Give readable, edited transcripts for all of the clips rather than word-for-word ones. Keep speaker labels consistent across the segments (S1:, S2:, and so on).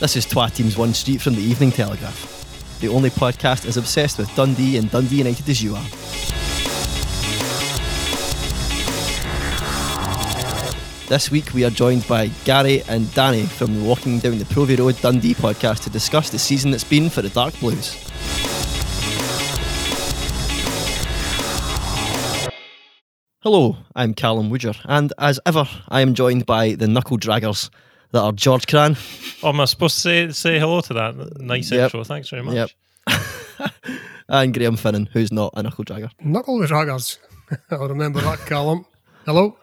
S1: This is Twa Teams One Street from the Evening Telegraph, the only podcast as obsessed with Dundee and Dundee United as you are. This week we are joined by Gary and Danny from the Walking Down the Provy Road Dundee podcast to discuss the season that's been for the Dark Blues. Hello, I'm Callum Woodger, and as ever I am joined by the knuckle draggers that are George Cran.
S2: Oh, am I supposed to say hello to that? Nice intro, thanks very much.
S1: Yep. And Graham Finnan, who's not a knuckle dragger.
S3: Knuckle draggers. I'll remember that, Callum. Hello.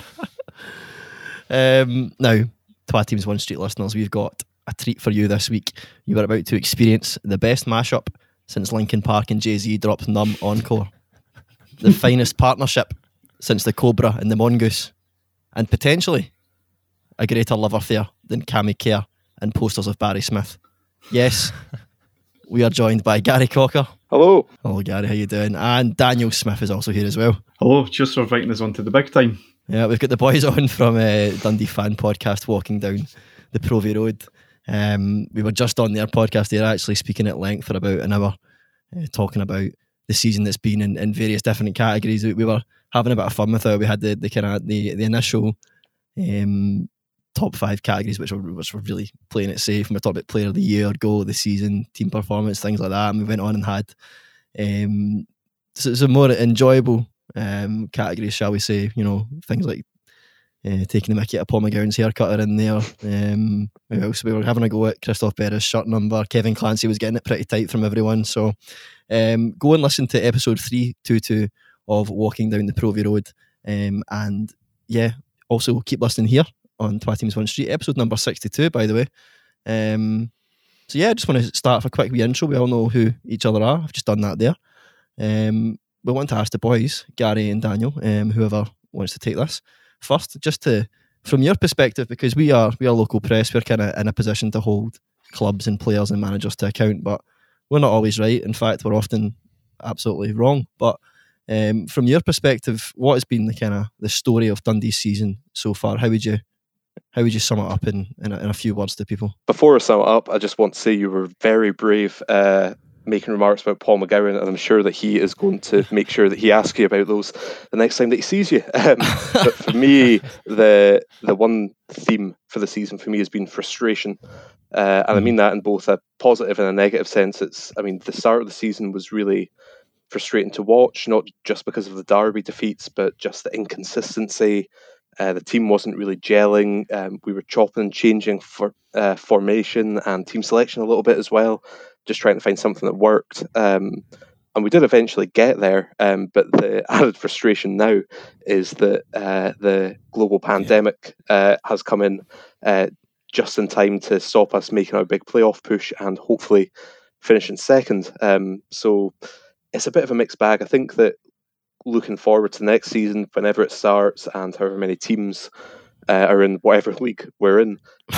S1: Now, Twa Teams One Street listeners, we've got a treat for you this week. You are about to experience the best mashup since Linkin Park and Jay-Z dropped Numb Encore. The finest partnership since the Cobra and the Mongoose. And potentially a greater love affair than Cammy Kerr and posters of Barry Smith. Yes, we are joined by Gary Cocker.
S4: Hello.
S1: Hello, Gary, how you doing? And Daniel Smith is also here as well.
S5: Hello, cheers for inviting us onto the big time.
S1: Yeah, we've got the boys on from Dundee fan podcast Walking Down the Provy Road. We were just on their podcast there, actually speaking at length for about an hour, talking about the season that's been in various different categories. We were having a bit of fun with it. We had the initial top 5 categories, which were really playing it safe. And we talked about player of the year, goal of the season, team performance, things like that. And we went on and had some more enjoyable categories, shall we say, you know, things like taking the mickey at Paul McGowan's haircut are in there. We were having a go at Christoph Berra's shirt number. Kevin Clancy was getting it pretty tight from everyone. So go and listen to episode 322 of Walking Down the Provy Road. And yeah, also keep listening here on Twa Teams One Street, episode number 62, by the way. So yeah, I just want to start with a quick wee intro. We all know who each other are. I've just done that there. We want to ask the boys, Gary and Daniel, whoever wants to take this first, just to, from your perspective, because we are local press, we're kind of in a position to hold clubs and players and managers to account, but we're not always right. In fact, we're often absolutely wrong. But from your perspective, what has been the story of Dundee's season so far? How would you sum it up in a few words to people?
S4: Before I sum it up, I just want to say you were very brave making remarks about Paul McGowan, and I'm sure that he is going to make sure that he asks you about those the next time that he sees you. But for me, the one theme for the season for me has been frustration. And I mean that in both a positive and a negative sense. The start of the season was really frustrating to watch, not just because of the Derby defeats, but just the inconsistency. The team wasn't really gelling. We were chopping and changing for formation and team selection a little bit as well, just trying to find something that worked. And we did eventually get there, but the added frustration now is that the global pandemic has come in just in time to stop us making our big playoff push and hopefully finishing second. So it's a bit of a mixed bag. I think that looking forward to next season, whenever it starts and however many teams are in whatever league we're in,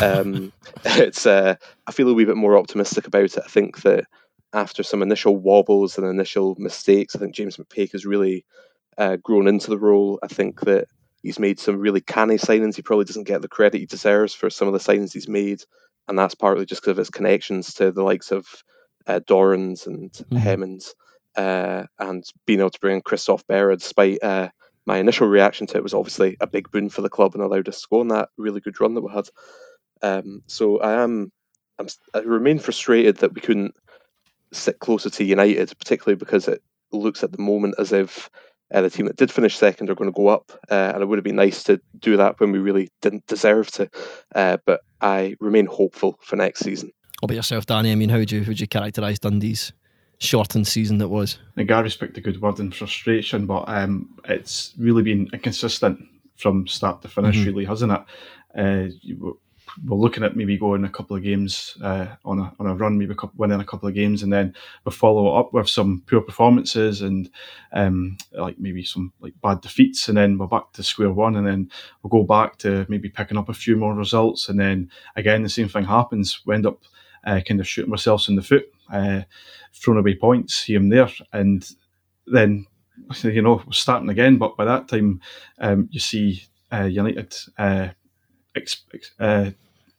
S4: I feel a wee bit more optimistic about it. I think that after some initial wobbles and initial mistakes, I think James McPake has really grown into the role. I think that he's made some really canny signings. He probably doesn't get the credit he deserves for some of the signings he's made, and that's partly just because of his connections to the likes of Dorrans and Hemmings. And being able to bring in Christoph Berra, despite my initial reaction to it, was obviously a big boon for the club and allowed us to go on that really good run that we had. So I remain frustrated that we couldn't sit closer to United, particularly because it looks at the moment as if the team that did finish second are going to go up, and it would have been nice to do that when we really didn't deserve to. But I remain hopeful for next season.
S1: What about yourself, Danny? I mean, how would you characterise Dundee's shortened season that was?
S5: Gary's picked a good word in frustration, but it's really been inconsistent from start to finish, really, hasn't it? We're looking at maybe going a couple of games on a run, maybe winning a couple of games, and then we follow it up with some poor performances and maybe some bad defeats, and then we're back to square one, and then we'll go back to maybe picking up a few more results, and then again the same thing happens. We end up kind of shooting ourselves in the foot, throwing away points here and there, and then we're starting again. But by that time, you see United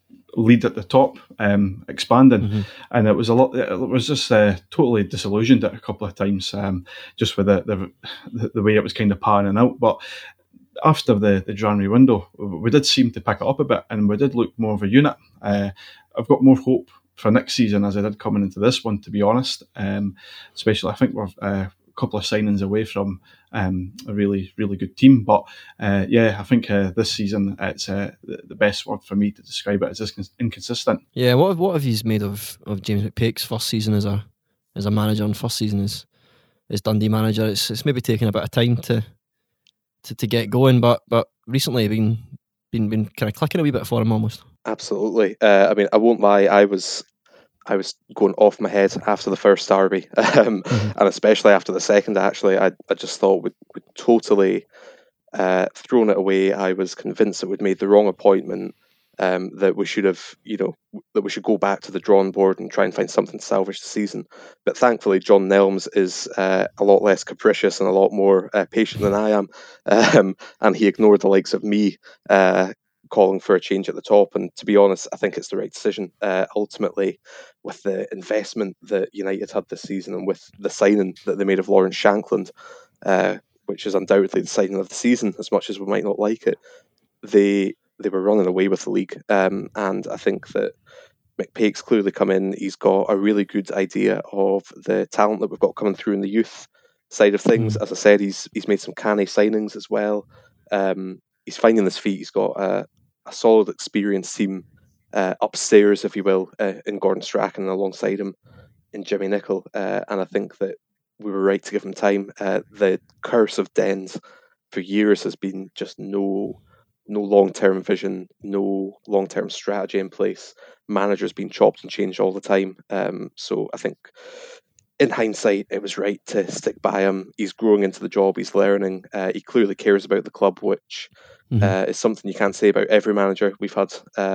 S5: lead at the top, expanding, and it was just totally disillusioned at a couple of times, just with the way it was kind of panning out. But after the January window, we did seem to pick it up a bit, and we did look more of a unit. I've got more hope for next season as I did coming into this one, to be honest. Especially, I think we're a couple of signings away from a really, really good team. But I think this season it's the best word for me to describe it is inconsistent.
S1: Yeah, what have you made of James McPake's first season as a manager, and first season as Dundee manager? It's maybe taken a bit of time to get going, but recently been kind of clicking a wee bit for him almost.
S4: Absolutely. I mean, I won't lie. I was going off my head after the first derby, and especially after the second. Actually, I just thought we'd totally thrown it away. I was convinced that we'd made the wrong appointment. That we should have, that we should go back to the drawing board and try and find something to salvage the season. But thankfully, John Nelms is a lot less capricious and a lot more patient than I am, and he ignored the likes of me calling for a change at the top. And to be honest, I think it's the right decision. Ultimately, with the investment that United had this season, and with the signing that they made of Lawrence Shankland, which is undoubtedly the signing of the season, as much as we might not like it, they were running away with the league. And I think that McPake's clearly come in. He's got a really good idea of the talent that we've got coming through in the youth side of things. As I said, he's made some canny signings as well. He's finding his feet. He's got a solid, experienced team upstairs, if you will, in Gordon Strachan, alongside him in Jimmy Nicholl. And I think that we were right to give him time. The curse of Dens for years has been just no long-term vision, no long-term strategy in place. Managers being chopped and changed all the time. So I think in hindsight, it was right to stick by him. He's growing into the job. He's learning. He clearly cares about the club, which is something you can't say about every manager we've had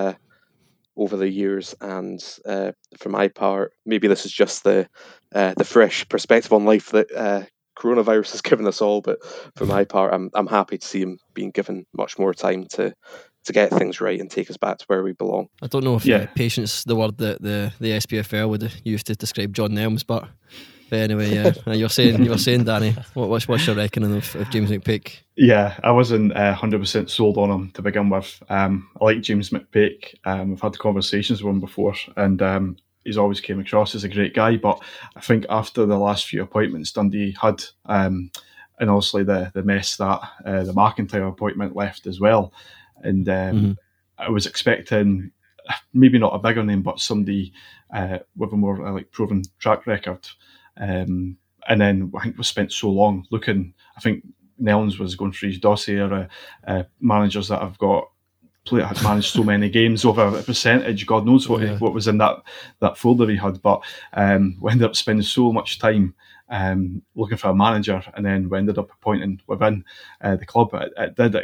S4: over the years. And for my part, maybe this is just the fresh perspective on life that coronavirus has given us all, but for my part, I'm happy to see him being given much more time to get things right and take us back to where we belong.
S1: I don't know if patience the word that the SPFL would use to describe John Nelms, but anyway, you were saying, Danny, what's your reckoning of James McPake?
S5: Yeah, I wasn't 100% sold on him to begin with. I like James McPake. I've had conversations with him before, and he's always came across as a great guy, but I think after the last few appointments Dundee had, and obviously the mess that the McIntyre appointment left as well, and I was expecting maybe not a bigger name, but somebody with a more proven track record. And then I think we spent so long looking. I think Nelms was going through his dossier, managers that have had managed so many games over a percentage. God knows what was in that folder he had. But we ended up spending so much time looking for a manager, and then we ended up appointing within the club. It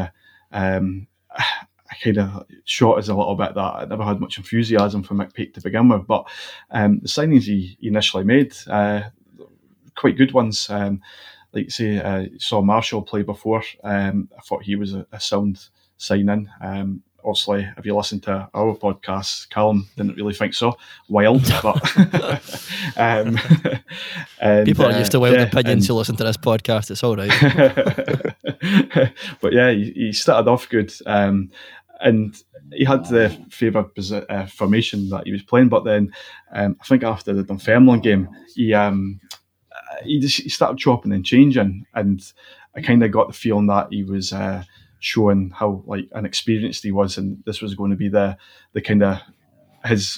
S5: kind of shot us a little bit that I never had much enthusiasm for McPake to begin with. But the signings he initially made, quite good ones. Like say, saw Marshall play before. I thought he was a sound signing. Obviously, if you listen to our podcast, Callum didn't really think so. Wild, but and,
S1: people are used to wild opinions who listen to this podcast. It's all right.
S5: But yeah, he started off good, and he had the favoured formation that he was playing. But then, I think after the Dunfermline game, he started chopping and changing, and I kind of got the feeling that he was showing how inexperienced he was, and this was going to be the kind of his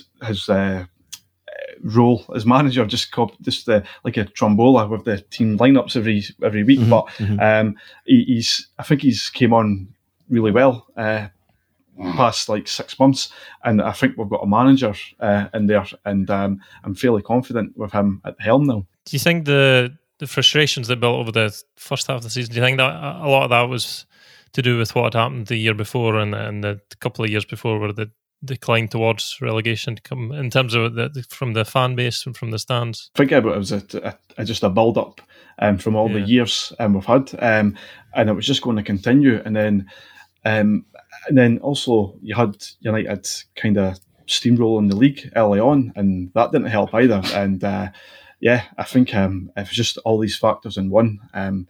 S5: role as manager, just like a trombola with the team lineups every week. But I think he's came on really well past 6 months, and I think we've got a manager in there, and I'm fairly confident with him at the helm now.
S2: Do you think the frustrations that built over the first half of the season, do you think that a lot of that was to do with what had happened the year before and the couple of years before, where the decline towards relegation come in terms of from the fan base and from the stands?
S5: I think it was just a build up from all the years we've had, and it was just going to continue. And then And then also you had United kind of steamrolling the league early on, and that didn't help either. And I think it was just all these factors in one. It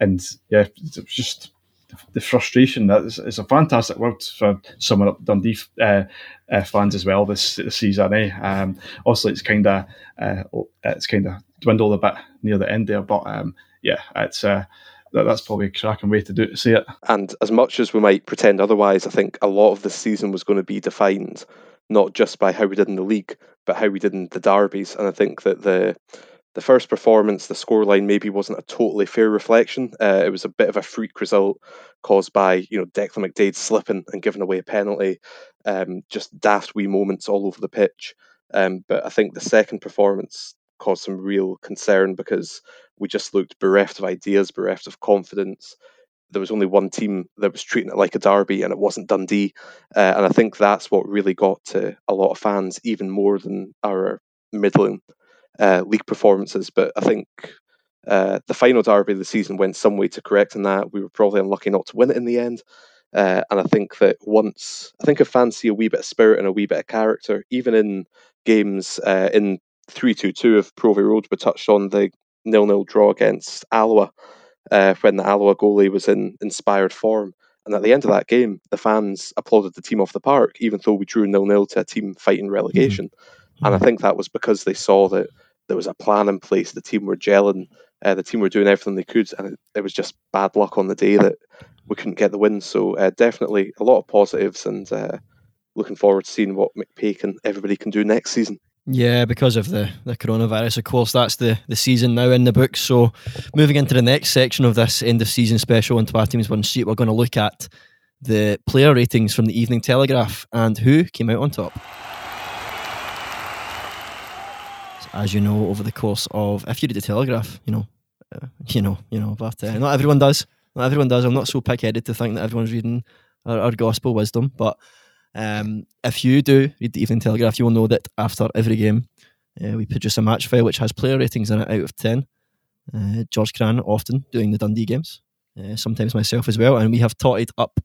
S5: was just the frustration. That is a fantastic word for someone up Dundee fans as well this season. Obviously, it's kind of dwindled a bit near the end there, but it's. That's probably a cracking way to see it.
S4: And as much as we might pretend otherwise, I think a lot of this season was going to be defined not just by how we did in the league, but how we did in the derbies. And I think that the first performance, the scoreline maybe wasn't a totally fair reflection. It was a bit of a freak result caused by Declan McDaid slipping and giving away a penalty. Just daft wee moments all over the pitch. But I think the second performance caused some real concern because we just looked bereft of ideas, bereft of confidence. There was only one team that was treating it like a derby, and it wasn't Dundee. And I think that's what really got to a lot of fans, even more than our middling league performances. But I think the final derby of the season went some way to correcting that. We were probably unlucky not to win it in the end. And I think that if fans see a wee bit of spirit and a wee bit of character, even in games in 3-2-2 of Provey Road, we touched on the 0-0 draw against Alloa when the Alloa goalie was in inspired form. And at the end of that game, the fans applauded the team off the park, even though we drew 0-0 to a team fighting relegation. Mm-hmm. And I think that was because they saw that there was a plan in place, the team were gelling, the team were doing everything they could, and it was just bad luck on the day that we couldn't get the win. So definitely a lot of positives, and looking forward to seeing what McPake and everybody can do next season.
S1: Yeah, because of the coronavirus, of course, that's the season now in the books. So moving into the next section of this end of season special on Twa Teams One Sheet, we're going to look at the player ratings from the Evening Telegraph and who came out on top. So as you know, over the course of, if you read the Telegraph, you know, but not everyone does. Not everyone does. I'm not so pig-headed to think that everyone's reading our gospel wisdom, but if you do read the Evening Telegraph, you will know that after every game we produce a match file which has player ratings in it out of 10. George Cran often doing the Dundee games, sometimes myself as well, and we have totted up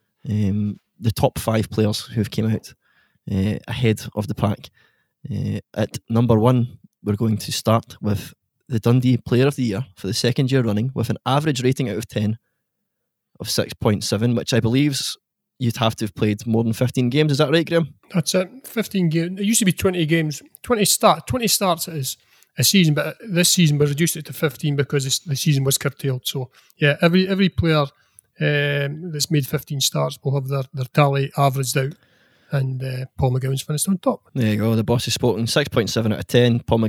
S1: the top 5 players who have came out ahead of the pack. At number 1, we're going to start with the Dundee Player of the Year for the second year running, with an average rating out of 10 of 6.7, which I believe's you'd have to have played more than 15 games. Is that right, Graham?
S3: That's it. 15 games. It used to be 20 games. 20 starts as a season, but this season we reduced it to 15 because the season was curtailed. So, yeah, every player that's made 15 starts will have their tally averaged out. And Paul McGowan's finished on top.
S1: There you go. The boss has spoken. 6.7 out of 10. Paul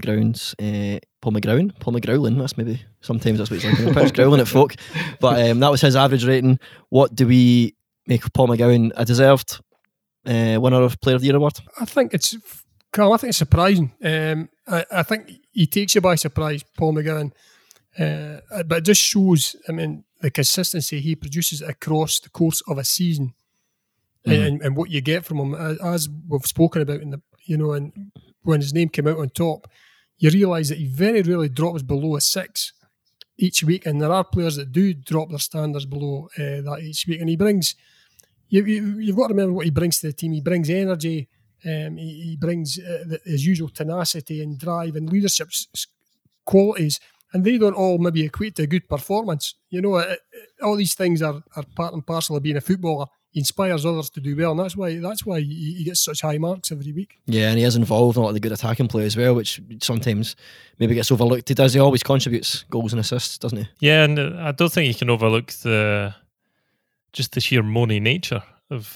S1: McGrowlin. That's maybe sometimes that's what he's like. He's growling at folk. But that was his average rating. What do we make Paul McGowan a deserved winner of Player of the Year award?
S3: I think it's surprising. I think he takes you by surprise, Paul McGowan. But it just shows, the consistency he produces across the course of a season. And what you get from him, as we've spoken about and when his name came out on top, you realise that he very rarely drops below a 6 each week, and there are players that do drop their standards below that each week. And he brings, you've got to remember what he brings to the team. He brings energy, he brings his usual tenacity and drive and leadership qualities, and they don't all maybe equate to a good performance. All these things are part and parcel of being a footballer. He inspires others to do well, and that's why he gets such high marks every week. Yeah, and he is involved in a lot of the good attacking play as well, which sometimes maybe gets overlooked. He always contributes goals and assists, doesn't he?
S2: Yeah, and I don't think you can overlook the sheer moany nature of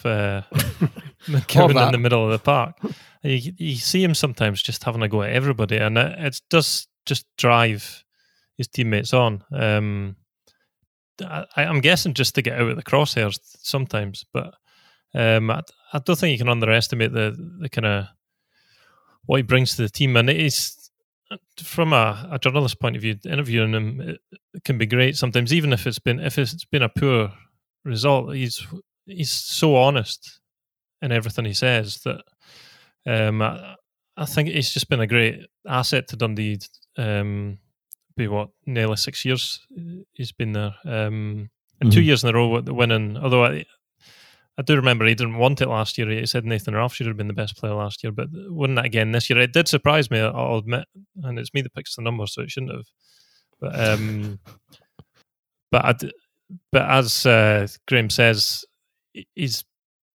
S2: McGowan in the middle of the park. You see him sometimes just having a go at everybody, and it does just drive his teammates on. I'm guessing just to get out of the crosshairs sometimes, but I don't think you can underestimate the kind of what he brings to the team. And it's, from a journalist point of view, interviewing him it can be great sometimes, even if it's been a poor result. He's so honest in everything he says that I think he's just been a great asset to Dundee. Nearly 6 years he's been there, and 2 years in a row winning. Although I do remember he didn't want it last year. He said Nathan Ralph should have been the best player last year, but won that again this year. It did surprise me, I'll admit, and it's me that picks the numbers, so it shouldn't have. But as Graham says, it's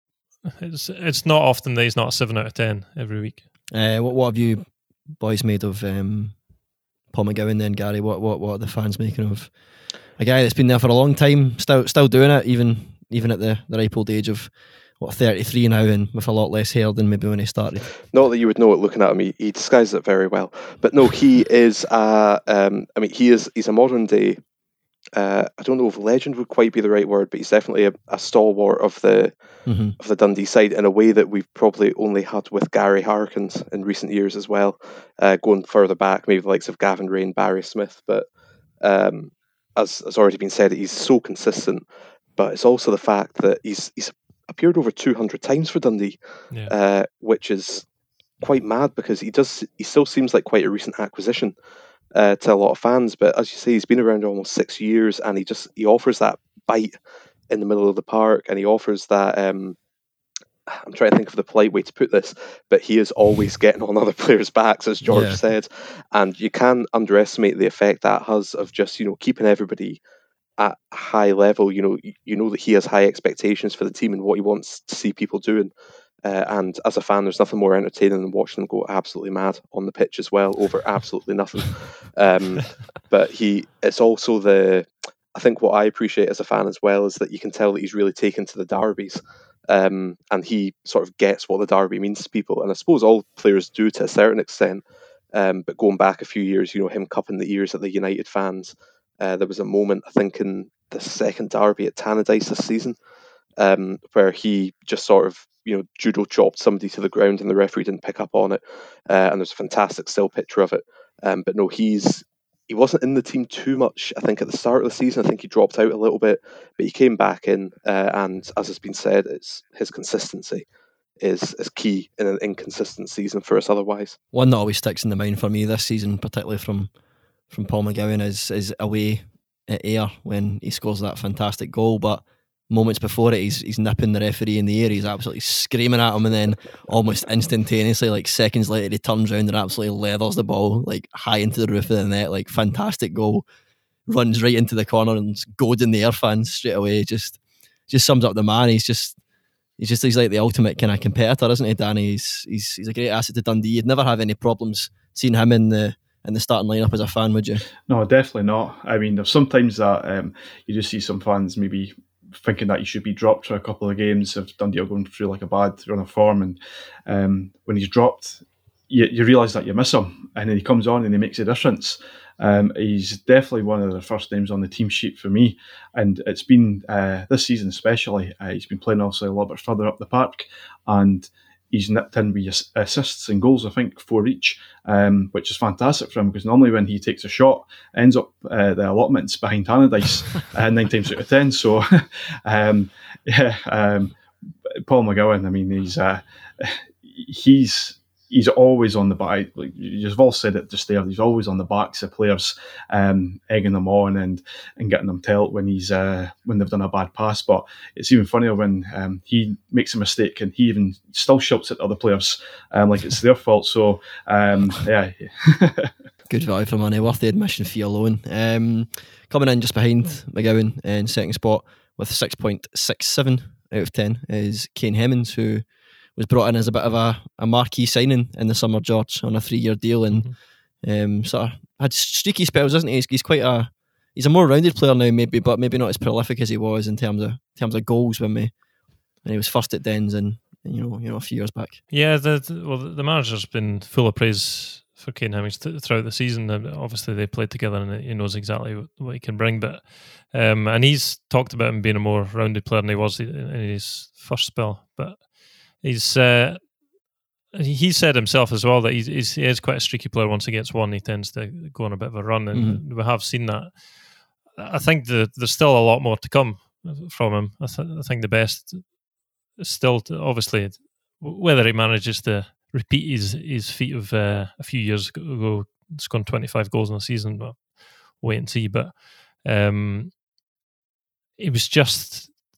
S2: not often that he's not a 7 out of 10 every week.
S1: What have you boys made of Paul McGowan then, Gary? What are the fans making of a guy that's been there for a long time, still doing it, even at the ripe old age of 33 now, and with a lot less hair than maybe when he started?
S4: Not that you would know it looking at him. He disguises it very well. But no, he is. He's a modern day. I don't know if legend would quite be the right word, but he's definitely a stalwart of the Dundee side in a way that we've probably only had with Gary Harkins in recent years as well. Going further back, maybe the likes of Gavin Rain, Barry Smith. But as has already been said, he's so consistent. But it's also the fact that he's appeared over 200 times for Dundee, which is quite mad because he still seems like quite a recent acquisition to a lot of fans. But as you say, he's been around almost 6 years, and he offers that bite in the middle of the park, and he offers that. I'm trying to think of the polite way to put this, but he is always getting on other players' backs, as George said, and you can't underestimate the effect that has of just keeping everybody at a high level. You know that he has high expectations for the team and what he wants to see people doing. And as a fan, there's nothing more entertaining than watching them go absolutely mad on the pitch as well over absolutely nothing. But it's also I think what I appreciate as a fan as well is that you can tell that he's really taken to the derbies. And he sort of gets what the derby means to people. And I suppose all players do to a certain extent. But going back a few years, him cupping the ears at the United fans, there was a moment, I think, in the second derby at Tannadice this season, where he just sort of, judo chopped somebody to the ground and the referee didn't pick up on it. And there's a fantastic still picture of it. But no, he wasn't in the team too much, I think, at the start of the season. I think he dropped out a little bit, but he came back in. And as has been said, his consistency is key in an inconsistent season for us otherwise.
S1: One that always sticks in the mind for me this season, particularly from Paul McGowan, is away at Ayr when he scores that fantastic goal, but moments before it he's nipping the referee in the air, he's absolutely screaming at him, and then almost instantaneously, like seconds later, he turns around and absolutely leathers the ball like high into the roof of the net. Like, fantastic goal, runs right into the corner and goading the Ayr fans straight away. Just sums up the man. He's like the ultimate kind of competitor, isn't he, Danny? He's a great asset to Dundee. You'd never have any problems seeing him in the starting lineup as a fan, would you?
S5: No, definitely not. I mean, there's sometimes that you just see some fans maybe thinking that he should be dropped for a couple of games if Dundee are going through like a bad run of form, and when he's dropped, you realise that you miss him, and then he comes on and he makes a difference. He's definitely one of the first names on the team sheet for me, and it's been this season especially. He's been playing also a little bit further up the park, and he's nipped in with assists and goals, I think 4 each, which is fantastic for him, because normally when he takes a shot, it ends up the allotments behind Tannadice 9 times out of 10. So, Paul McGowan, I mean, he's always on the back. Like you've all said it just there. He's always on the backs of players, egging them on and getting them tilt when they've done a bad pass. But it's even funnier when he makes a mistake and he even still shouts at other players like it's their fault. So yeah.
S1: Good value for money, worth the admission fee alone. Coming in just behind McGowan in second spot with 6.67 out of 10 is Kane Hemmings, who was brought in as a bit of a marquee signing in the summer, George, on a 3-year deal, and sort of had streaky spells, isn't he? He's a more rounded player now, maybe, but maybe not as prolific as he was in terms of goals when he was first at Dens and a few years back.
S2: Yeah, the manager's been full of praise for Kane Hemmings throughout the season. Obviously, they played together, and he knows exactly what he can bring. But and he's talked about him being a more rounded player than he was in his first spell, but. He said himself as well that he is quite a streaky player. Once he gets one, he tends to go on a bit of a run, and we have seen that. I think there's still a lot more to come from him. I think the best is still obviously whether he manages to repeat his feat of a few years ago, scoring 25 goals in a season. But wait and see. But it was just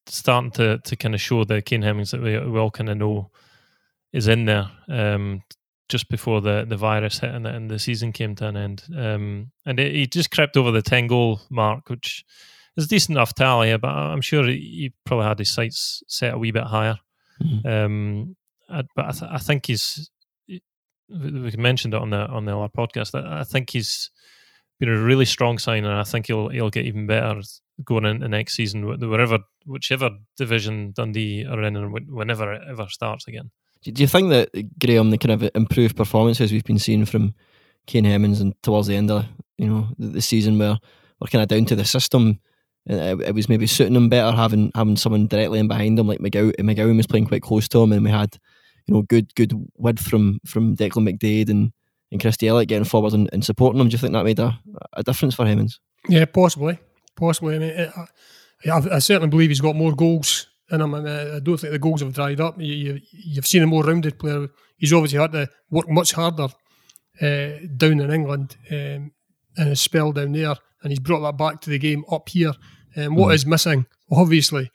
S2: starting to kind of show the Kane Hemmings that we all kind of know is in there. Just before the virus hit and the season came to an end, and he just crept over the 10-goal mark, which is a decent enough tally. But I'm sure he probably had his sights set a wee bit higher. Mm-hmm. But I think he's. We mentioned it on the other podcast. I think he's been a really strong sign, and I think he'll get even better going into next season, whichever division Dundee are in, and whenever it ever starts again.
S1: Do you think that, Graham, the kind of improved performances we've been seeing from Kane Hemmings and towards the end of the season, where we're kind of down to the system, it was maybe suiting him better having someone directly in behind him, like McGowan was playing quite close to him, and we had good width from Declan McDaid and Christie Elliott getting forward and supporting him. Do you think that made a difference for Hemmings?
S3: Yeah, possibly. I mean, I certainly believe he's got more goals in him. I don't think the goals have dried up. You've seen a more rounded player. He's obviously had to work much harder down in England in his spell down there, and he's brought that back to the game up here. What is missing, obviously,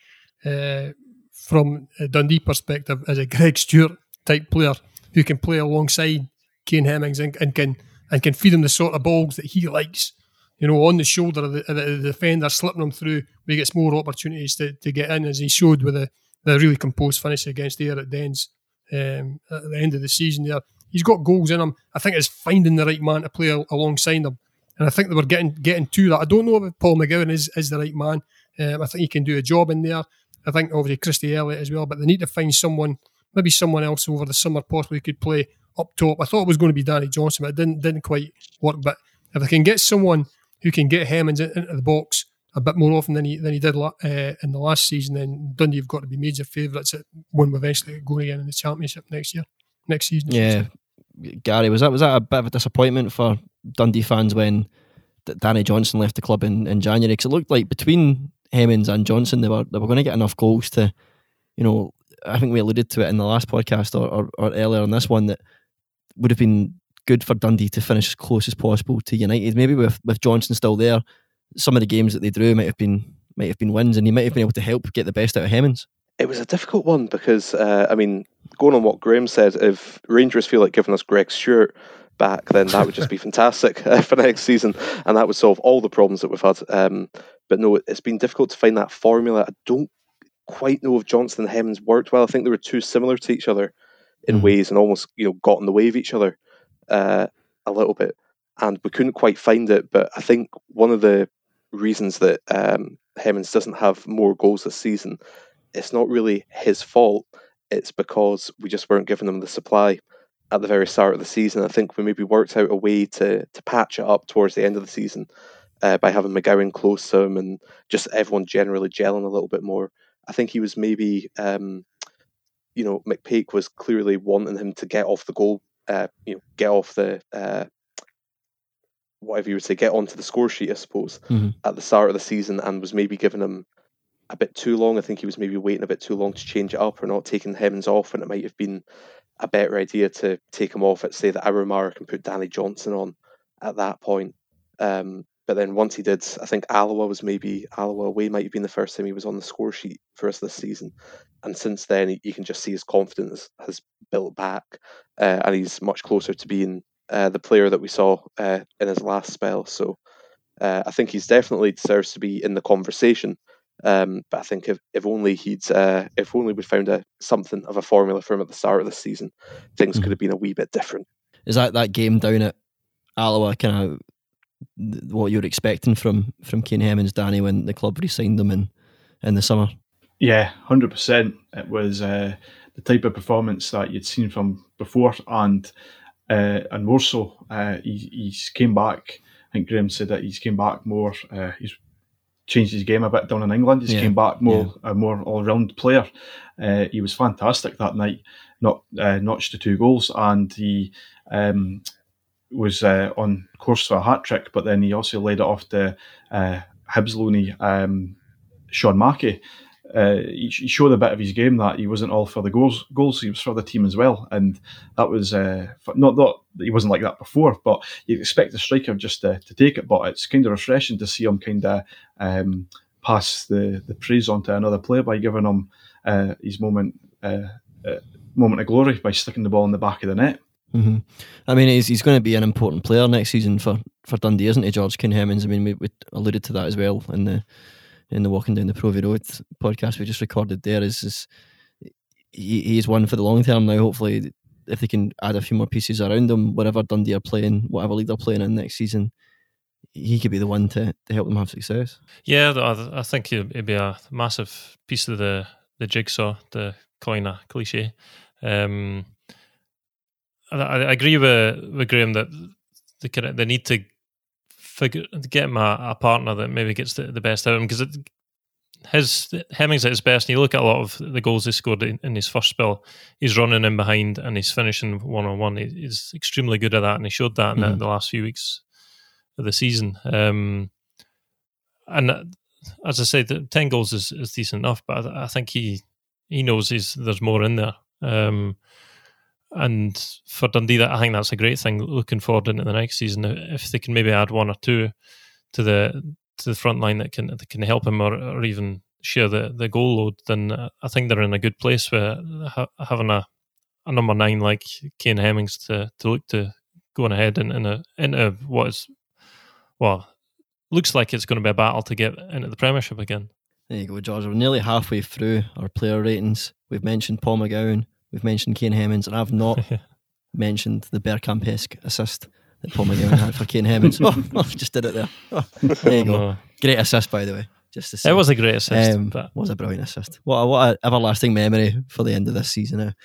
S3: from a Dundee perspective, is a Greg Stewart type player who can play alongside Kane Hemmings and can feed him the sort of balls that he likes. On the shoulder of the defender, slipping him through, where he gets more opportunities to get in, as he showed with the really composed finish against Ayr at Dens at the end of the season there. He's got goals in him. I think it's finding the right man to play alongside him. And I think they were getting to that. I don't know if Paul McGowan is the right man. I think he can do a job in there. I think obviously Christie Elliott as well, but they need to find someone else over the summer possibly could play up top. I thought it was going to be Danny Johnson, but it didn't quite work. But if they can get someone who can get Hemmings into the box a bit more often than he did in the last season, then Dundee have got to be major favourites when we eventually go again in the Championship next season.
S1: Yeah, Gary, was that a bit of a disappointment for Dundee fans when Danny Johnson left the club in January? Because it looked like between Hemmings and Johnson they were going to get enough goals to, I think we alluded to it in the last podcast or earlier in this one, that would have been good for Dundee to finish as close as possible to United. Maybe with Johnson still there, some of the games that they drew might have been wins, and he might have been able to help get the best out of Hemmings.
S4: It was a difficult one because, going on what Graham said, if Rangers feel like giving us Greg Stewart back, then that would just be fantastic for next season, and that would solve all the problems that we've had. But no, it's been difficult to find that formula. I don't quite know if Johnson and Hemmings worked well. I think they were too similar to each other in ways, and almost got in the way of each other a little bit, and we couldn't quite find it. But I think one of the reasons that Hemmings doesn't have more goals this season, it's not really his fault. It's because we just weren't giving him the supply at the very start of the season. I think we maybe worked out a way to patch it up towards the end of the season by having McGowan close to him and just everyone generally gelling a little bit more. I think he was maybe, McPake was clearly wanting him to get off the goal, get off the, whatever you would say, get onto the score sheet, I suppose, at the start of the season, and was maybe giving him a bit too long. I think he was maybe waiting a bit too long to change it up, or not taking Hemmings off, and it might have been a better idea to take him off at, say, the hour mark and put Danny Johnson on at that point. But then once he did, I think Alloa away might have been the first time he was on the score sheet for us this season. And since then, you can just see his confidence has built back, and he's much closer to being the player that we saw in his last spell. So I think he's definitely deserves to be in the conversation. But I think if only we found something of a formula for him at the start of the season, things could have been a wee bit different.
S1: Is that game down at Alloa kind of what you were expecting from Kane Hemmings, Danny, when the club re-signed him in the summer?
S5: Yeah, 100%. It was the type of performance that you'd seen from before, and more so. He's came back. I think Graham said that he's came back more. He's changed his game a bit down in England. He's came back a more all-round player. He was fantastic that night. Notched the 2 goals, and he was on course for a hat-trick, but then he also laid it off to Hibs loanee Sean Mackey. He showed a bit of his game that he wasn't all for the goals, he was for the team as well, and that was not that he wasn't like that before, but you'd expect the striker just to take it, but it's kind of refreshing to see him kind of pass the praise on to another player by giving him his moment of glory by sticking the ball in the back of the net.
S1: Mm-hmm. I mean, he's going to be an important player next season for Dundee, isn't he, George Kane Hemmings? I mean, we alluded to that as well in the Walking Down the Provy Road podcast we just recorded there. He's one for the long term now. Hopefully, if they can add a few more pieces around him, wherever Dundee are playing, whatever league they're playing in next season, he could be the one to help them have success.
S2: Yeah, I think it'd be a massive piece of the jigsaw, to coin a cliche. I agree with Graham that they need to get him a partner that maybe gets the best out of him, because Hemmings at his best, and you look at a lot of the goals he scored in his first spell, he's running in behind and he's finishing one-on-one. He's extremely good at that, and he showed that in the last few weeks of the season. And as I say, the 10 goals is decent enough, but I think he knows there's more in there. And for Dundee, I think that's a great thing. Looking forward into the next season, if they can maybe add one or two to the front line that can help him, or even share the goal load, then I think they're in a good place with having a number 9 like Kane Hemmings to look to going ahead into what is, well, looks like it's going to be a battle to get into the Premiership again.
S1: There you go, George. We're nearly halfway through our player ratings. We've mentioned Paul McGowan, we've mentioned Kane Hemmings, and I've not mentioned the Bergkamp-esque assist that Paul McGowan had for Kane Hemmings. I just did it there. There you go. Great assist, by the way. Just to say.
S2: It was a great assist.
S1: But was a brilliant assist. What an everlasting memory for the end of this season now.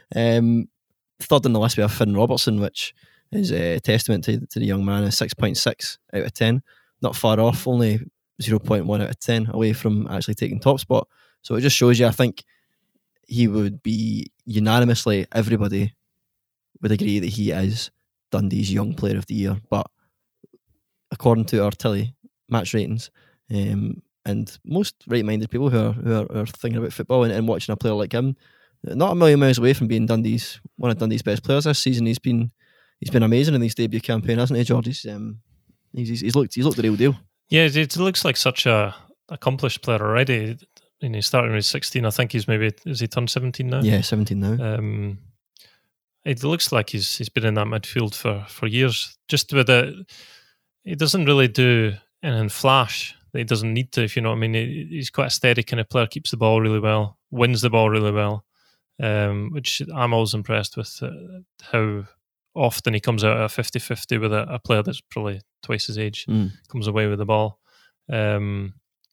S1: Third on the list we have Finn Robertson, which is a testament to the young man. A 6.6 out of 10. Not far off, only 0.1 out of 10 away from actually taking top spot. So it just shows you, I think he would be unanimously, everybody would agree that he is Dundee's Young Player of the Year. But according to our Tilly match ratings, and most right-minded people who are thinking about football and watching a player like him, not a million miles away from being one of Dundee's best players this season. He's been amazing in his debut campaign, hasn't he, George? He's looked the real deal. Yeah,
S2: it looks like such a accomplished player already. And he started when he was 16. I think is he turned 17 now?
S1: Yeah, 17 now.
S2: It looks like he's been in that midfield for years. Just with he doesn't really do anything flash. He doesn't need to, if you know what I mean. He's quite a steady kind of player, keeps the ball really well, wins the ball really well, which I'm always impressed with, how often he comes out at 50-50 with a player that's probably twice his age, comes away with the ball. And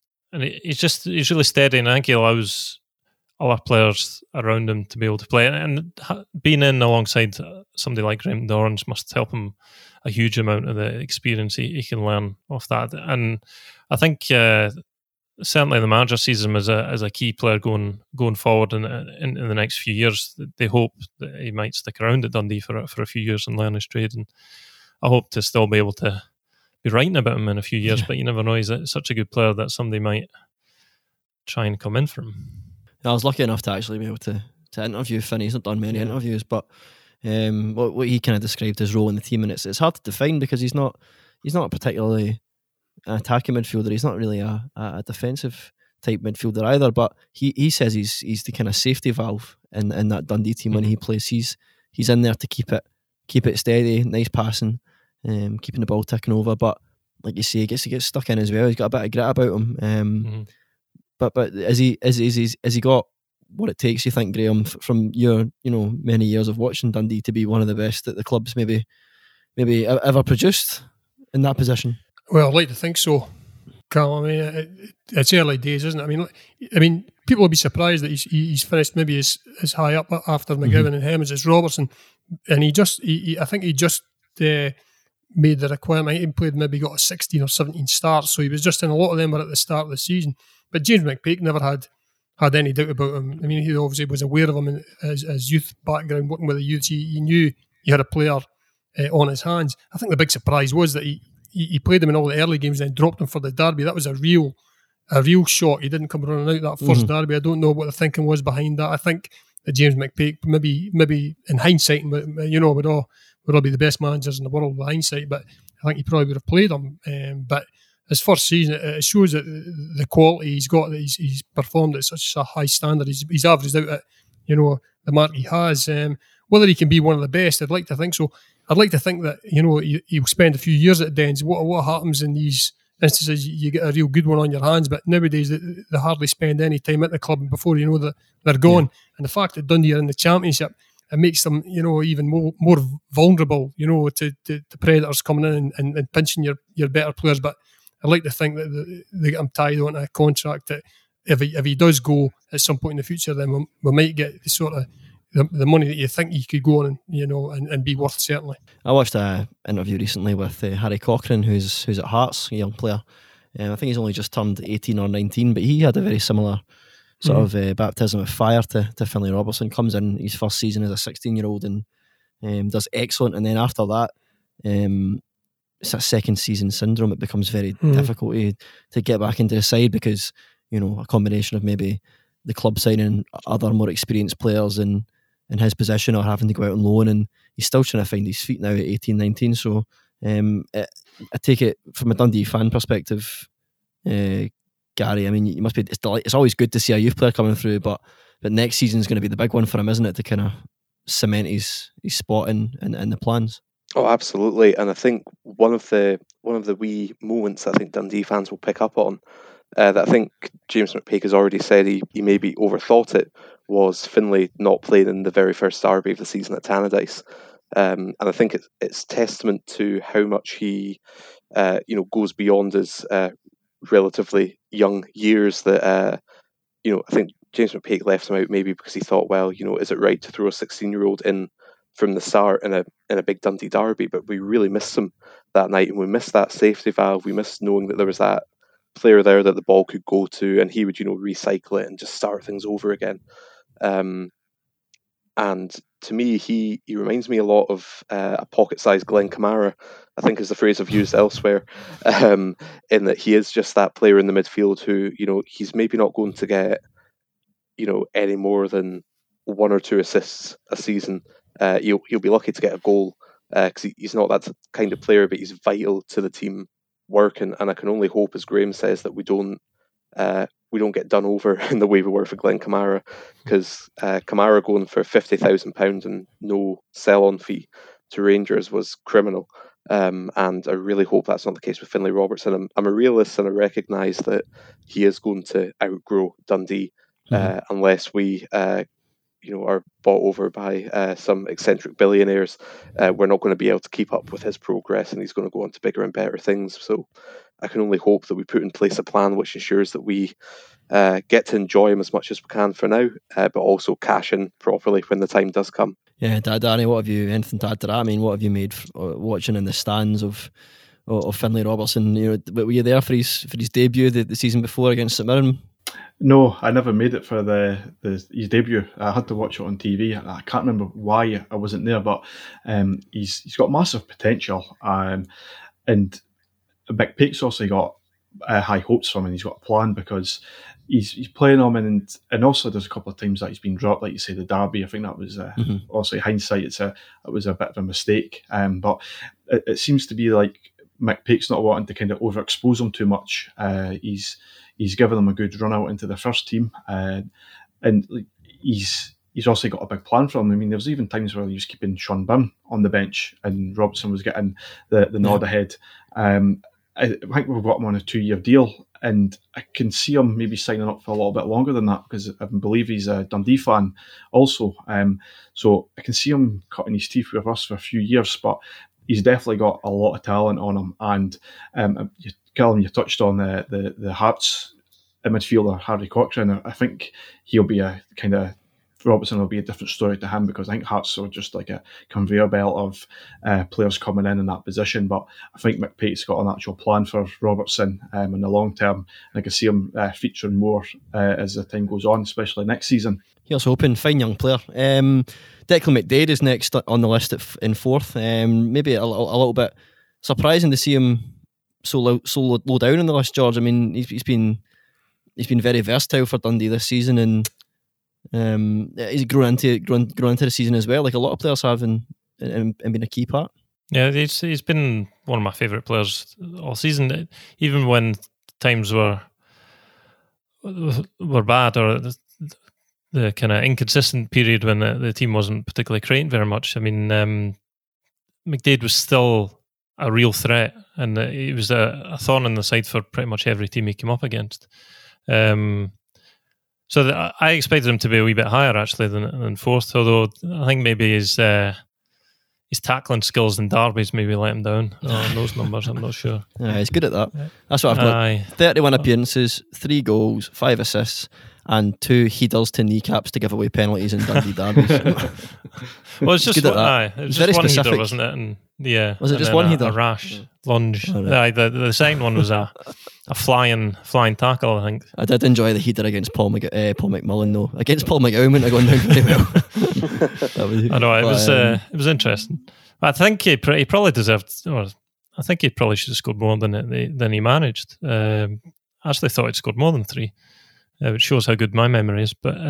S2: he's really steady, and I think he allows other players around him to be able to play. And being in alongside somebody like Graham Dorrans must help him a huge amount of the experience he can learn off that. And I think certainly the manager sees him as a key player going forward in the next few years. They hope that he might stick around at Dundee for a few years and learn his trade. And I hope to still be able to be writing about him in a few years, but you never know. He's such a good player that somebody might try and come in for him.
S1: I was lucky enough to actually be able to interview Finn. He's not done many interviews, but what he kind of described his role in the team, and it's hard to define because he's not a particularly attacking midfielder. He's not really a defensive type midfielder either, but he says he's the kind of safety valve in that Dundee team when he plays. He's in there to keep it steady, nice passing, keeping the ball ticking over. But like you say, he gets stuck in as well. He's got a bit of grit about him. But has he got what it takes, you think, Graham, from your many years of watching Dundee, to be one of the best that the club's maybe ever produced in that position?
S3: Well, I'd like to think so, Carl. I mean, it's early days, isn't it? I mean, people will be surprised that he's finished maybe as high up after McGowan and Hemmings as Robertson, and I think he just made the requirement. He played, maybe got a 16 or 17 starts, so he was just in. A lot of them were at the start of the season. But James McPake never had any doubt about him. I mean, he obviously was aware of him in his youth background, working with the youths. He knew he had a player on his hands. I think the big surprise was that he played him in all the early games and then dropped him for the derby. That was a real shock. He didn't come running out that first derby. I don't know what the thinking was behind that. I think that James McPake, maybe in hindsight, we'd all be the best managers in the world with hindsight, but I think he probably would have played him. But his first season, it shows that the quality he's got, that he's performed at such a high standard. He's averaged out at, the mark he has. Whether he can be one of the best, I'd like to think so. I'd like to think that, he'll spend a few years at Dens. What happens in these instances, you get a real good one on your hands, but nowadays they hardly spend any time at the club before that they're gone. Yeah. And the fact that Dundee are in the Championship, it makes them, even more vulnerable, to predators coming in and pinching your better players. But I'd like to think that they get him tied on a contract that if he does go at some point in the future, then we might get the sort of the money that you think you could go on and be worth, certainly.
S1: I watched an interview recently with Harry Cochrane, who's at Hearts, a young player. I think he's only just turned 18 or 19, but he had a very similar sort of baptism of fire to Finlay Robertson. Comes in his first season as a 16-year-old and does excellent, and then after that, it's a second season syndrome. It becomes very difficult to get back into the side because a combination of maybe the club signing other more experienced players in his position or having to go out on loan, and he's still trying to find his feet now at 18, 19. So I take it from a Dundee fan perspective, Gary. I mean, you must be. It's always good to see a youth player coming through, but next season's going to be the big one for him, isn't it? To kind of cement his spot in the plans.
S4: Oh, absolutely. And I think one of the wee moments I think Dundee fans will pick up on, that I think James McPake has already said he maybe overthought it, was Finlay not playing in the very first derby of the season at Tannadice. And I think it's testament to how much he goes beyond his relatively young years that I think James McPake left him out maybe because he thought, well, is it right to throw a 16-year-old in from the start in a big Dundee derby? But we really missed him that night, and we missed that safety valve. We missed knowing that there was that player there that the ball could go to, and he would recycle it and just start things over again. And to me, he reminds me a lot of a pocket-sized Glenn Kamara, I think is the phrase I've used elsewhere, in that he is just that player in the midfield who, he's maybe not going to get, any more than 1 or 2 assists a season. He'll be lucky to get a goal because he's not that kind of player, but he's vital to the team work. And I can only hope, as Graham says, that we don't get done over in the way we were for Glenn Kamara, because Kamara going for £50,000 and no sell-on fee to Rangers was criminal. And I really hope that's not the case with Finlay Robertson. I'm a realist, and I recognise that he is going to outgrow Dundee unless we are bought over by some eccentric billionaires. We're not going to be able to keep up with his progress, and he's going to go on to bigger and better things. So I can only hope that we put in place a plan which ensures that we get to enjoy him as much as we can for now, but also cash in properly when the time does come.
S1: Yeah, Danny, what have you, anything to add to that? I mean, what have you made watching in the stands of Finlay Robertson? Were you there for his debut the season before against St Mirren?
S5: No, I never made it for his debut. I had to watch it on TV. I can't remember why I wasn't there, but he's got massive potential, and McPake's also got high hopes from him. He's got a plan because he's playing him, and also there's a couple of times that he's been dropped, like you say, the derby. I think that was also hindsight. It was a bit of a mistake, but it seems to be like McPake's not wanting to kind of overexpose him too much. He's given them a good run out into the first team, and he's also got a big plan for them. I mean, there was even times where he was keeping Sean Byrne on the bench, and Robertson was getting the nod ahead. I think we've got him on a 2-year deal, and I can see him maybe signing up for a little bit longer than that, because I believe he's a Dundee fan also. So I can see him cutting his teeth with us for a few years, but he's definitely got a lot of talent on him. And Callum, you touched on the Hearts midfielder, Harry Cochrane. I think he'll be a kind of, Robertson will be a different story to him, because I think Hearts are just like a conveyor belt of players coming in that position. But I think McPake's got an actual plan for Robertson in the long term. And I can see him featuring more as the time goes on, especially next season.
S1: Here's hoping. Fine young player. Declan McDaid is next on the list in fourth. Maybe a little bit surprising to see him so low down in the list, George. I mean, he's been very versatile for Dundee this season, and he's grown into the season as well, like a lot of players have, and been a key part.
S2: Yeah, he's been one of my favourite players all season. Even when times were bad, or the kind of inconsistent period when the team wasn't particularly creating very much. I mean, McDaid was still a real threat, and he was a thorn in the side for pretty much every team he came up against. So I expected him to be a wee bit higher actually than fourth, although I think maybe his tackling skills in derbies maybe let him down on those numbers. I'm not sure.
S1: Yeah, he's good at that. That's what I've got. 31 appearances, 3 goals, 5 assists, and 2 headers to kneecaps to give away penalties in Dundee derbies.
S2: Well, it's just
S1: good at that.
S2: it was
S1: very
S2: just one
S1: specific.
S2: header, wasn't it? And yeah,
S1: was it
S2: and
S1: just
S2: then
S1: one header?
S2: A rash lunge.
S1: Oh, right.
S2: The second one was a flying tackle, I think.
S1: I did enjoy the header against Paul McMullen though. Against Paul McGowan, they're going down very well.
S2: I know it was interesting. But I think he probably deserved, or I think he probably should have scored more than he managed. I actually thought he'd scored more than 3, which shows how good my memory is. But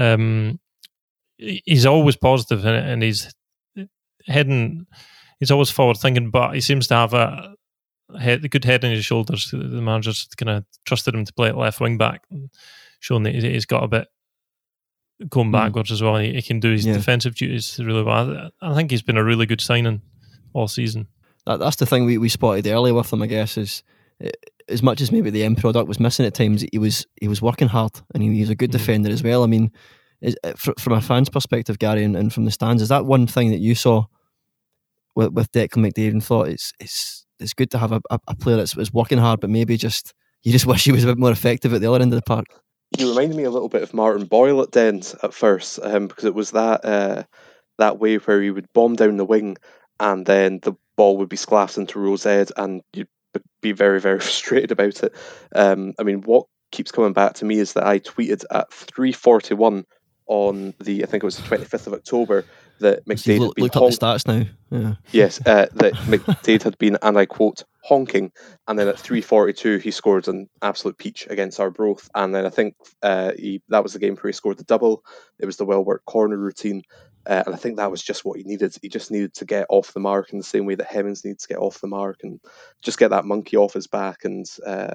S2: he's always positive, and he's heading. He's always forward thinking, but he seems to have a good head on his shoulders. The manager's kind of trusted him to play at left wing back, showing that he's got a bit going backwards as well. He can do his defensive duties really well. I think he's been a really good signing all season.
S1: That's the thing we spotted early with him, I guess, is as much as maybe the end product was missing at times, he was working hard, and he was a good defender as well. I mean, from a fan's perspective, Gary, and from the stands, is that one thing that you saw with Declan McDaid and thought it's good to have a player that's working hard, but maybe you just wish he was a bit more effective at the other end of the park?
S4: He reminded me a little bit of Martin Boyle at Dens at first, because it was that way where he would bomb down the wing, and then the ball would be sclaffed into Rose Ed, and you'd be very, very frustrated about it. I mean, what keeps coming back to me is that I tweeted at 3:41 on I think it was the 25th of October, that McDaid had been
S1: looked up the stats now. Yeah.
S4: Yes, that McDaid had been, and I quote, honking, and then at 3:42 he scored an absolute peach against Arbroath, and then I think that was the game where he scored the double. It was the well-worked corner routine, and I think that was just what he needed. He just needed to get off the mark in the same way that Hemmings needs to get off the mark, and just get that monkey off his back, and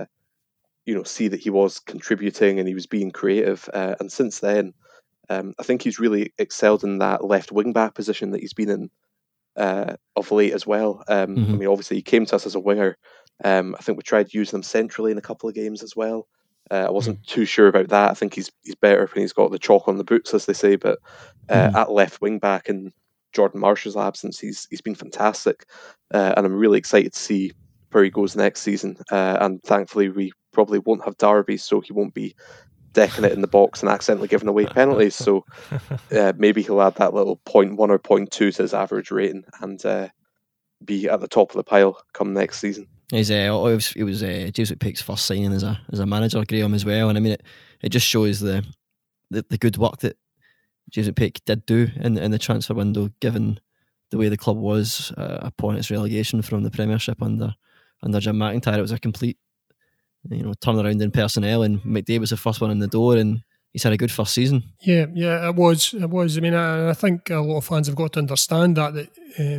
S4: see that he was contributing and he was being creative. And since then, I think he's really excelled in that left wing back position that he's been in of late as well. I mean, obviously he came to us as a winger. I think we tried using him centrally in a couple of games as well. I wasn't too sure about that. I think he's better when he's got the chalk on the boots, as they say. But at left wing back, in Jordan Marsh's absence, he's been fantastic, and I'm really excited to see where he goes next season. And thankfully, we probably won't have derbies, so he won't be decking it in the box and accidentally giving away penalties. So maybe he'll add that little 0.1 or 0.2 to his average rating and be at the top of the pile come next season.
S1: It was James McPake's first signing as a manager, Graham, as well, and I mean it just shows the good work that James McPake did do in the transfer window, given the way the club was upon its relegation from the Premiership under Jim McIntyre. It was a complete turnaround in personnel, and McDaid was the first one in the door, and he's had a good first season. Yeah,
S3: it was. I mean, I think a lot of fans have got to understand that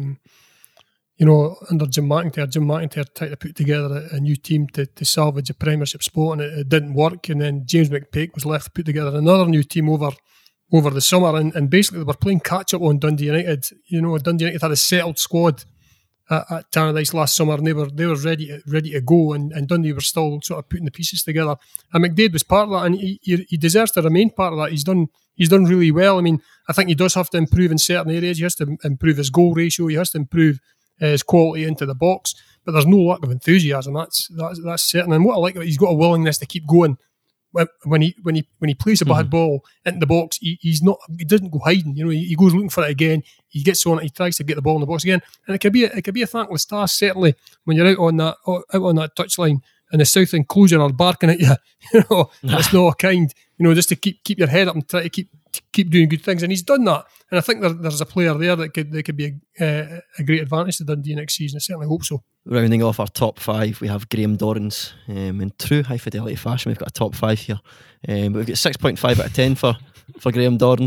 S3: under Jim McIntyre tried to put together a new team to salvage a Premiership spot, and it didn't work. And then James McPake was left to put together another new team over the summer, and basically they were playing catch up on Dundee United. Dundee United had a settled squad at Tannadice last summer, and they were ready to go, and Dundee were still sort of putting the pieces together. And McDaid was part of that, and he deserves to remain part of that. He's done really well. I mean, I think he does have to improve in certain areas. He has to improve his goal ratio. He has to improve his quality into the box. But there's no lack of enthusiasm. That's certain. And what I like about, he's got a willingness to keep going. When he plays a bad ball into the box, he doesn't go hiding. He goes looking for it again. He gets on it. He tries to get the ball in the box again, and it could be a thankless task, certainly when you're out on that touchline and the South enclosure are barking at you. It's not kind. Just to keep your head up and try to keep doing good things, and he's done that. And I think there's a player there that could be a great advantage to Dundee next season. I certainly hope so.
S1: Rounding off our top 5, we have Graham Dorrans. In true high fidelity fashion, we've got a top 5 here. But we've got 6.5 out of 10 for Graham Dorrans.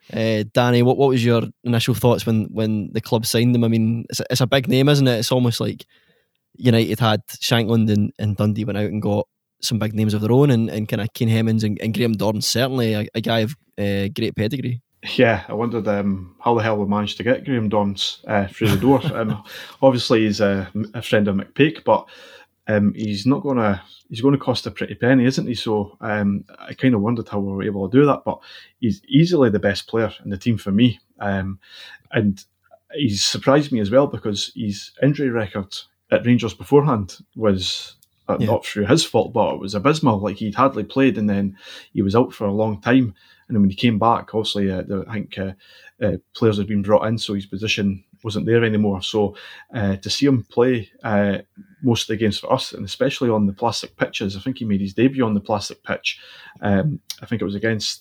S1: Danny, what was your initial thoughts when the club signed him? I mean, it's a big name, isn't it? It's almost like United had Shankland and Dundee went out and got some big names of their own, and kind of Kane Hemmings and Graham Dorrans, certainly a guy of great pedigree.
S5: Yeah, I wondered how the hell we managed to get Graham Dorrans through the door. Obviously, he's a friend of McPake, but he's going to cost a pretty penny, isn't he? So I kind of wondered how we were able to do that. But he's easily the best player in the team for me, and he's surprised me as well because his injury record at Rangers beforehand was not through his fault, but it was abysmal. Like, he'd hardly played, and then he was out for a long time. And then when he came back, obviously, I think players had been brought in, so his position wasn't there anymore. So to see him play most of the games for us, and especially on the plastic pitches, I think he made his debut on the plastic pitch. I think it was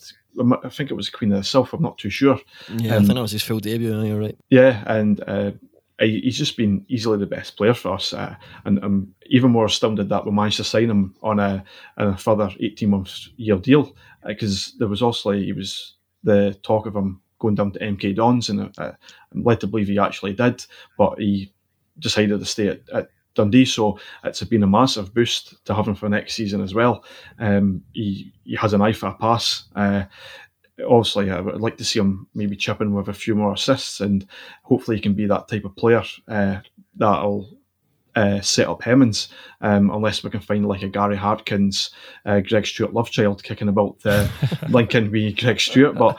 S5: Queen of the South, I'm not too sure.
S1: Yeah, I think that was his full debut, you're right.
S5: Yeah, and he's just been easily the best player for us. And I'm even more astounded that we managed to sign him on a further 18-month-year deal, because there was he was the talk of him going down to MK Dons, and I'm led to believe he actually did, but he decided to stay at Dundee, so it's been a massive boost to have him for next season as well. He has an eye for a pass. Obviously, I would like to see him maybe chipping with a few more assists, and hopefully he can be that type of player that'll set up Hemmings, unless we can find like a Gary Harkins, Greg Stewart lovechild kicking about Lincoln with Greg Stewart. But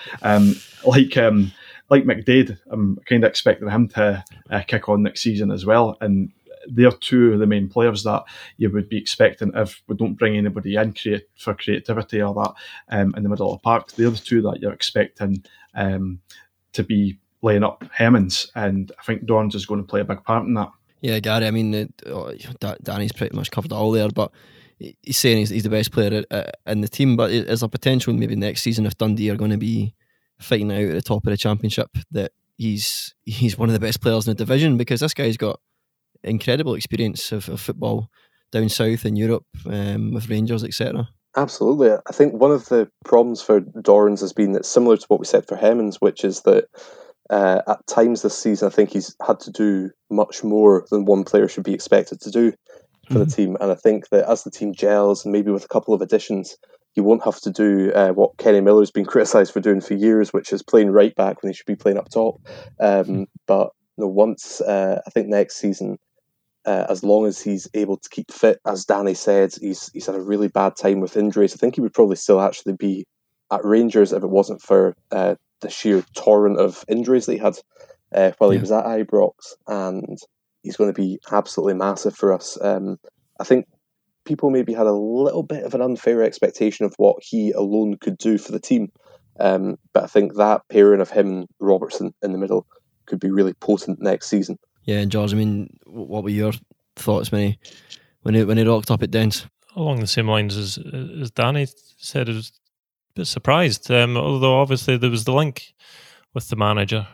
S5: like McDade, I'm kind of expecting him to kick on next season as well, and they're two of the main players that you would be expecting if we don't bring anybody in for creativity or that in the middle of the park. They're the two that you're expecting to be laying up Hemmings, and I think Dorrans is going to play a big part in that.
S1: Yeah, Gary, I mean, Danny's pretty much covered it all there, but he's saying he's the best player in the team, but is there potential maybe next season, if Dundee are going to be fighting out at the top of the Championship, that he's one of the best players in the division? Because this guy's got incredible experience of football down south in Europe, with Rangers, etc.
S4: Absolutely. I think one of the problems for Dorrans has been that, similar to what we said for Hemmings, which is that at times this season, I think he's had to do much more than one player should be expected to do for the team. And I think that as the team gels, and maybe with a couple of additions, you won't have to do what Kenny Miller's been criticised for doing for years, which is playing right back when he should be playing up top. But once, I think next season, as long as he's able to keep fit, as Danny said, he's had a really bad time with injuries. I think he would probably still actually be at Rangers if it wasn't for the sheer torrent of injuries that he had while he was at Ibrox, and he's going to be absolutely massive for us. I think people maybe had a little bit of an unfair expectation of what he alone could do for the team, but I think that pairing of him and Robertson in the middle could be really potent next season.
S1: Yeah, and George, I mean, what were your thoughts when he rocked up at Dens?
S2: Along the same lines as Danny said, I was a bit surprised, although obviously there was the link with the manager.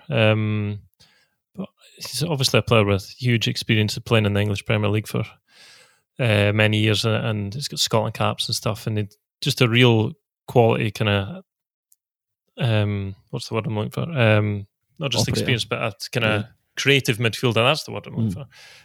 S2: But he's obviously a player with huge experience of playing in the English Premier League for many years, and he's got Scotland caps and stuff, and just a real quality kind of what's the word I'm looking for? Not just
S1: Operator.
S2: experience, but a kind of creative midfielder. That's the word I'm looking for.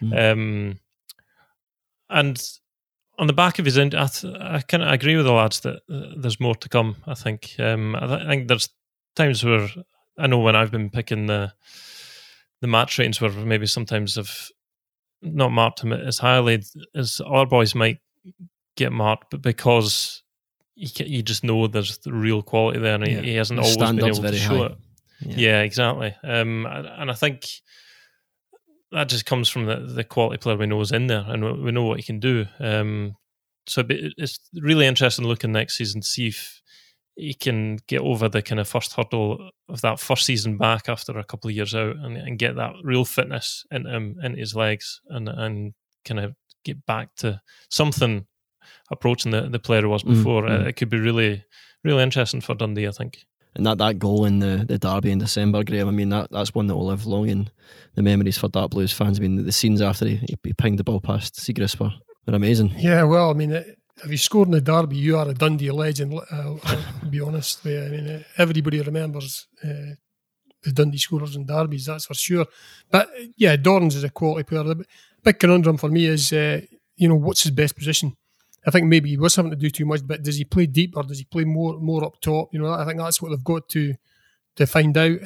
S2: And on the back of his end, I kind of agree with the lads that there's more to come. I think there's times where I know when I've been picking the match ratings where maybe sometimes I've not marked him as highly as other boys might get marked, but because you just know there's the real quality there, and he hasn't always been able to show it. Yeah, exactly. And I think that just comes from the quality player we know is in there, and we know what he can do. So it's really interesting looking next season to see if he can get over the kind of first hurdle of that first season back after a couple of years out, and get that real fitness into his legs, and kind of get back to something approaching the player he was before. It could be really, really interesting for Dundee, I think.
S1: And that goal in the derby in December, Graham, I mean, that's one that will live long in the memories for Dark Blues fans. I mean, the scenes after he pinged the ball past Siegrist were amazing.
S3: Yeah, well, I mean, if you scored in the derby, you are a Dundee legend. I'll be honest with you. I mean, everybody remembers the Dundee scorers in derbies, that's for sure. But yeah, Dorrans is a quality player. The big conundrum for me is, what's his best position? I think maybe he was having to do too much, but does he play deep or does he play more up top? I think that's what they've got to find out.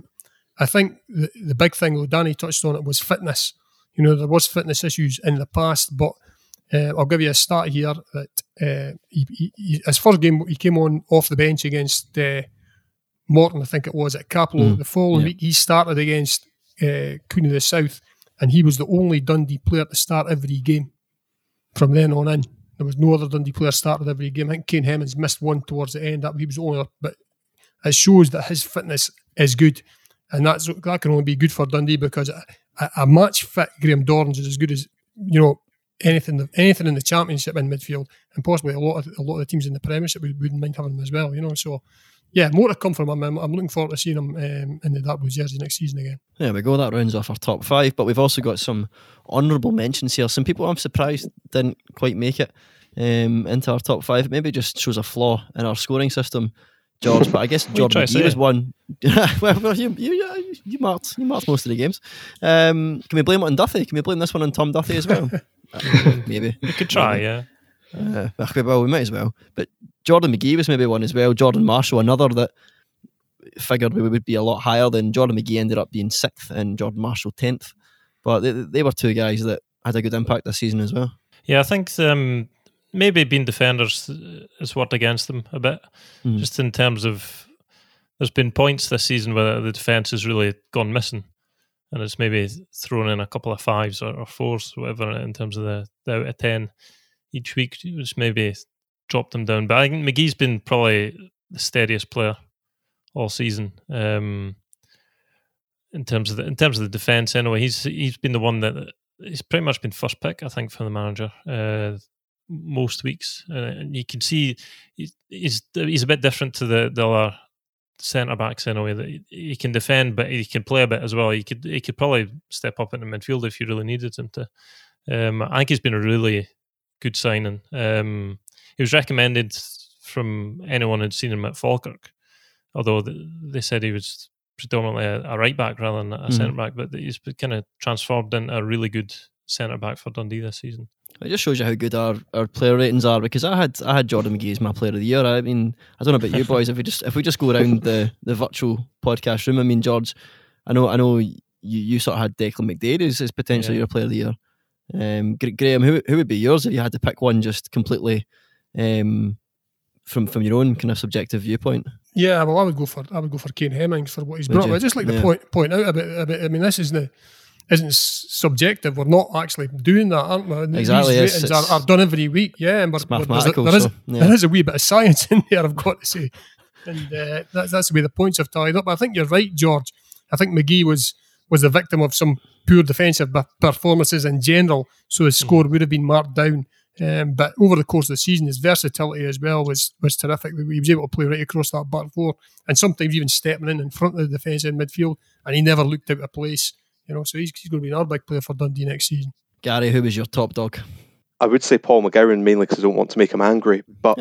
S3: I think the big thing, though, Danny touched on it, was fitness. There was fitness issues in the past, but I'll give you a stat here that his first game he came on off the bench against Morton, I think it was, at Capello. The following week he started against Cooney of the South, and he was the only Dundee player to start every game from then on in. There was no other Dundee player started every game. I think Kane Hemmings missed one towards the end. He was the only, but it shows that his fitness is good, and that can only be good for Dundee, because a match fit Graham Dorrans is as good as anything in the Championship in midfield, and possibly a lot of the teams in the Premiership wouldn't mind having him as well. So yeah, more to come from him. I'm looking forward to seeing him in the Dark Blue jersey next season again.
S1: There we go. That rounds off our top 5, but we've also got some honourable mentions here. Some people I'm surprised didn't quite make it into our top 5. Maybe it just shows a flaw in our scoring system, George. But I guess Jordan McGee was one. well, you marked most of the games. Can we blame it on Duthie? Can we blame this one on Tom Duthie as well? Maybe
S2: we could try. Yeah.
S1: Well, we might as well. But Jordan McGee was maybe one as well. Jordan Marshall, another that figured we would be a lot higher than. Jordan McGee ended up being 6th and Jordan Marshall 10th. But they were two guys that had a good impact this season as well.
S2: Yeah, I think maybe being defenders has worked against them a bit. Just in terms of, there's been points this season where the defence has really gone missing, and it's maybe thrown in a couple of 5s or 4s, whatever, in terms of the out of 10 each week, which maybe dropped them down. But I think McGee's been probably the steadiest player all season. In terms of the defence, anyway, he's been the one that he's pretty much been first pick, I think, for the manager most weeks, and you can see he's a bit different to the other centre backs in a way that he can defend, but he can play a bit as well. He could probably step up in the midfield if you really needed him to. I think he's been a really good signing. He was recommended from anyone who'd seen him at Falkirk, although they said he was predominantly a right back rather than a centre back, but he's kind of transformed into a really good centre back for Dundee this season.
S1: It just shows you how good our player ratings are, because I had Jordan McGee as my player of the year. I mean, I don't know about you boys. If we just go around the virtual podcast room, I mean, George, I know you sort of had Declan McDaid as potentially your player of the year. Graham, who would be yours if you had to pick one just completely from your own kind of subjective viewpoint?
S3: Yeah, well, I would go for Kane Hemmings for what he's brought. I'd just like to point out a bit. I mean, this isn't subjective. We're not actually doing that, aren't we?
S1: Exactly.
S3: These ratings are done every week. Yeah, and
S1: it's mathematical.
S3: There is a wee bit of science in there, I've got to say, and that's the way the points have tied up. I think you're right, George. I think McGee was the victim of some poor defensive performances in general, so his score would have been marked down. But over the course of the season, his versatility as well was terrific. He was able to play right across that back four, and sometimes even stepping in front of the defence in midfield, and he never looked out of place. So he's going to be another big player for Dundee next season.
S1: Gary, who was your top dog?
S4: I would say Paul McGowan, mainly because I don't want to make him angry. But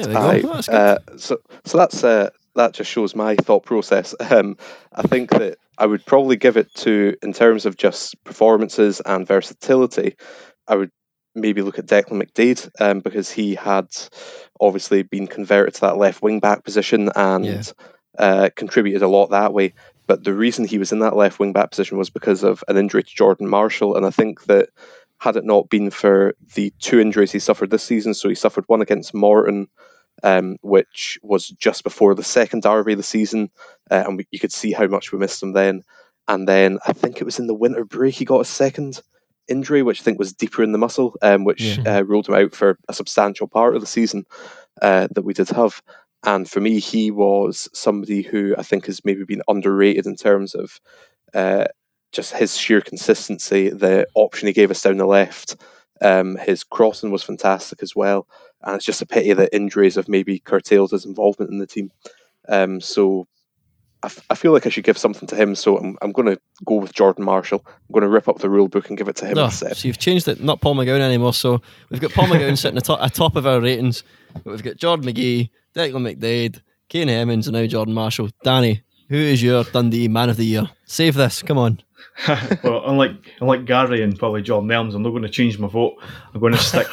S4: that just shows my thought process. I think that I would probably give it to, in terms of just performances and versatility, I would maybe look at Declan McDaid, because he had obviously been converted to that left wing back position and contributed a lot that way. But the reason he was in that left wing back position was because of an injury to Jordan Marshall, and I think that had it not been for the 2 injuries he suffered this season, so he suffered one against Morton, which was just before the second derby of the season, and you could see how much we missed him then. And then I think it was in the winter break he got a second injury, which I think was deeper in the muscle, which ruled him out for a substantial part of the season that we did have. And for me, he was somebody who I think has maybe been underrated in terms of just his sheer consistency. The option he gave us down the left, his crossing was fantastic as well. And it's just a pity that injuries have maybe curtailed his involvement in the team. So I feel like I should give something to him, so I'm going to go with Jordan Marshall. I'm going to rip up the rule book and give it to him instead.
S1: So you've changed it, not Paul McGowan anymore. So we've got Paul McGowan sitting atop of our ratings, but we've got Jordan McGee, Declan McDaid, Kane Hemmings, and now Jordan Marshall. Danny, who is your Dundee Man of the Year? Save this, come on.
S5: Well, unlike Gary and probably Jordan Elms, I'm not going to change my vote. I'm going to stick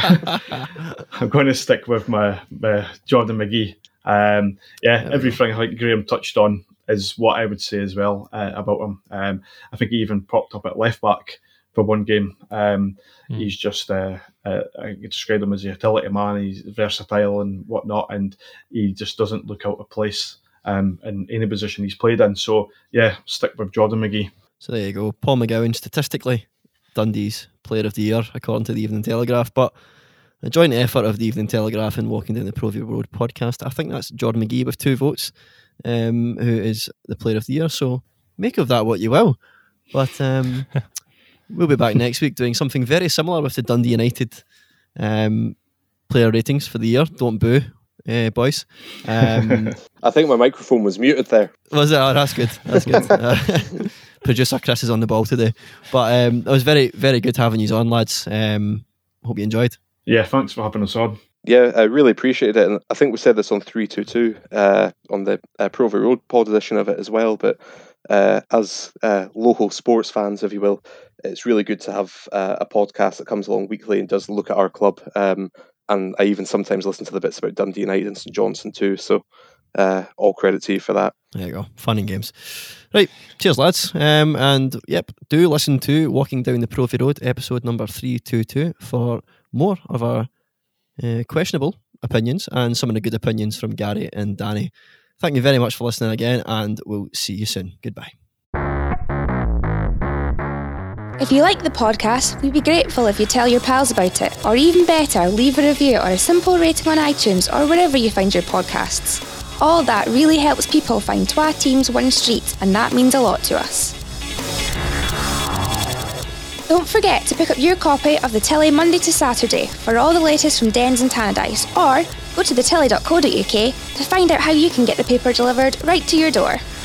S5: with my Jordan McGee. Everything I think Graham touched on is what I would say as well about him. I think he even popped up at left back for one game. He's just I describe him as a utility man. He's versatile and whatnot, and he just doesn't look out of place in any position he's played in. So yeah, stick with Jordan McGee.
S1: So there you go. Paul McGowan, statistically Dundee's Player of the Year, according to the Evening Telegraph. But a joint effort of the Evening Telegraph and Walking Down the Pro View Road podcast. I think that's Jordan McGee with 2 votes, who is the Player of the Year. So make of that what you will. But we'll be back next week doing something very similar with the Dundee United player ratings for the year. Don't boo, boys.
S4: I think my microphone was muted there.
S1: Was it? Oh, that's good. That's good. Producer Chris is on the ball today. But it was very, very good having you on, lads. Hope you enjoyed.
S5: Yeah, thanks for having us on.
S4: Yeah, I really appreciated it. And I think we said this on 322 on the Pro View Road pod edition of it as well. But as local sports fans, if you will, it's really good to have a podcast that comes along weekly and does look at our club. And I even sometimes listen to the bits about Dundee United and St Johnstone too. So all credit to you for that.
S1: There you go. Fun and games. Right. Cheers, lads. And yep, do listen to Walking Down the Pro View Road, episode number 322, for more of our questionable opinions and some of the good opinions from Gary and Danny. Thank you very much for listening again, and we'll see you soon. Goodbye.
S6: If you like the podcast, we'd be grateful if you tell your pals about it, or even better, leave a review or a simple rating on iTunes or wherever you find your podcasts. All that really helps people find Twa Teams One Street, and that means a lot to us. Don't forget to pick up your copy of The Tilly Monday to Saturday for all the latest from Dens and Tannadice, or go to thetilly.co.uk to find out how you can get the paper delivered right to your door.